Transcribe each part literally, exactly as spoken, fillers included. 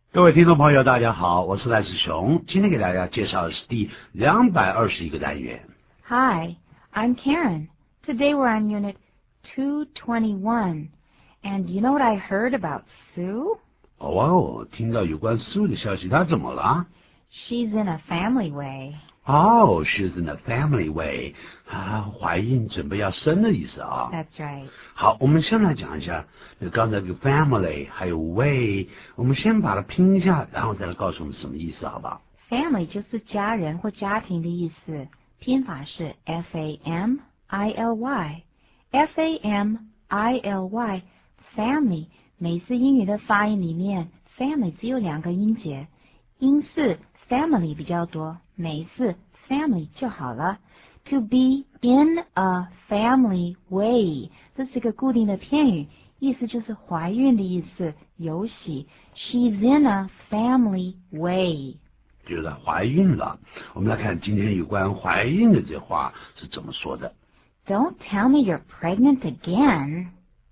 各位听众朋友大家好，我是赖世雄，今天给大家介绍的是第两百二十一个单元。 Hi, I'm Karen. Today we're on Unit two twenty-one. And you know what I heard about Sue? 哦哦，听到有关 Sue 的消息，她怎么了？ She's in a family way. 哦、oh, she's in a family way. 啊，怀孕准备要生的意思啊。 That's right. 好，我们先来讲一下刚才这个 family 还有 way， 我们先把它拼一下，然后再来告诉我们什么意思，好不好？ Family 就是家人或家庭的意思，拼法是 F A M I L Y. F A M I L Y, family. 美式英语的发音里面 family 只有两个音节，英式 family 比较多，美式 family 就好了。To be in a family way， 这是个固定的片语，意思就是怀孕的意思，有喜。She's in a family way， 就是她怀孕了。我们来看今天有关怀孕的这话是怎么说的。 Don't tell me you're pregnant again.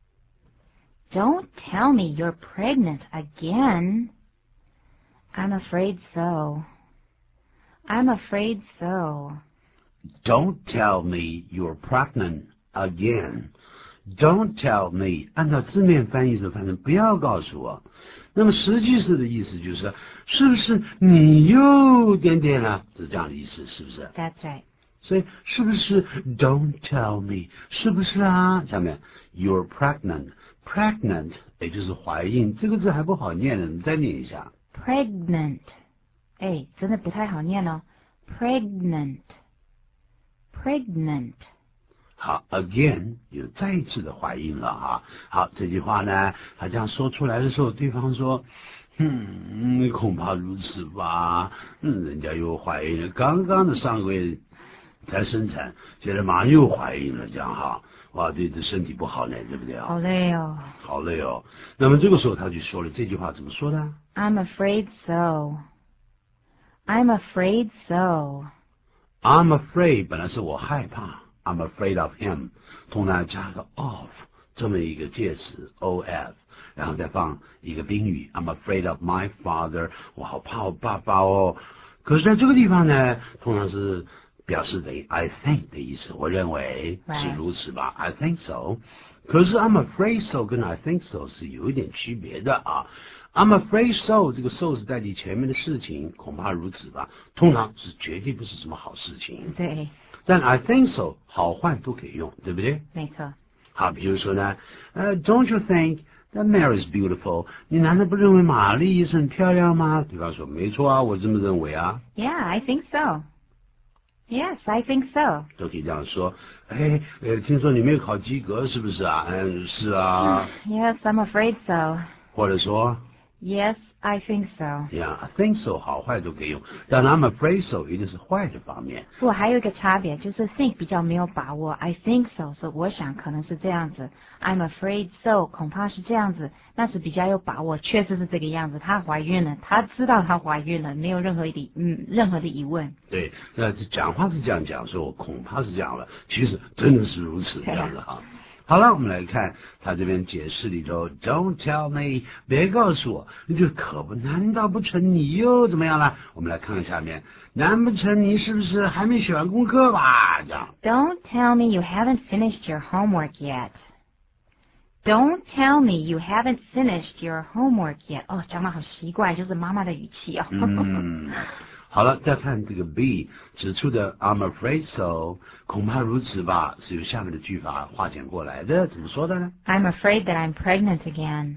Don't tell me you're pregnant again. I'm afraid so. I'm afraid so. Don't tell me you're pregnant again. Don't tell me 按照字面翻译是翻成不要告诉我，那么实际是的意思就是是不是你又点点了，是这样的意思，是不是？ That's right. 所以是不是 Don't tell me 是不是啊？下面 You're pregnant. Pregnant 也就是怀孕，这个字还不好念呢，你再念一下。 Pregnant. 哎，真的不太好念哦。Pregnant. Pregnant. 好 ，again 有再一次的怀孕了哈。好，这句话呢，他这样说出来的时候，对方说，嗯，恐怕如此吧。嗯，人家又怀孕了，刚刚的上个月才生产，现在马上又怀孕了，这样哈，哇，对这身体不好呢，对不对啊？ 好累哦。 好累哦。那么这个时候他就说了这句话，怎么说的 I'm afraid so. I'm afraid so. ？I'm afraid 本来是我害怕。I'm afraid of him， 通常加个 of 这么一个介词 of， 然后再放一个宾语 I'm afraid of my father， 我好怕我爸爸哦。可是在这个地方呢，通常是表示等于 I think 的意思，我认为是如此吧 Right. I think so。可是 I'm afraid so 跟 I think so 是有一点区别的啊。I'm afraid so 这个 so 是代替前面的事情，恐怕如此吧，通常是绝对不是什么好事情。 对， 但 I think so 好坏都可以用，对不对？ 没错。 好，比如说呢，呃、uh, ，Don't you think that Mary is beautiful？ 你难道不认为玛丽是很漂亮吗？对方说，没错啊，我这么认为啊。 Yeah, I think so. Yes, I think so. 都可以这样说。哎，呃，听说你没有考及格，是不是啊？嗯，是啊。 Yes, I'm afraid so. 或者说 Yes, I think so. ，Yeah, I think so，好坏都可以用。但 I'm afraid so 一定是坏的方面。 不过还有一个差别，就是 think 比较没有把握 ，I think so， 所以我想可能是这样子 ，I'm afraid so， 恐怕是这样子，那是比较有把握，确实是这个样子。她怀孕了，她知道她怀孕了，没有任何的嗯任何的疑问。 对，那讲话是这样讲，说我恐怕是这样了，其实真的是如此这样子哈。好了，我们来看他这边解释里头 ，Don't tell me， 别告诉我，你就可不，难道不成你又怎么样了？我们来看看下面，难不成你是不是还没写完功课吧？这样 Don't tell me you haven't finished your homework yet. Don't tell me you haven't finished your homework yet. 哦，讲得好奇怪，就是妈妈的语气哦。 嗯，好了，再看这个 B 指出的 I'm afraid so， 恐怕如此吧，是由下面的句法化简过来的，怎么说的呢？ I'm afraid that I'm pregnant again.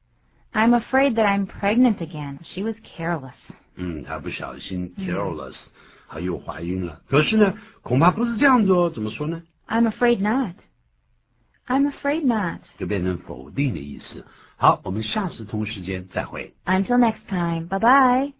I'm afraid that I'm pregnant again. She was careless. 嗯，她不小心 careless， 她又怀孕了。可是呢，恐怕不是这样子哦，怎么说呢？ I'm afraid not. I'm afraid not. 就变成否定的意思。好，我们下次同时间再会。 Until next time. Bye-bye.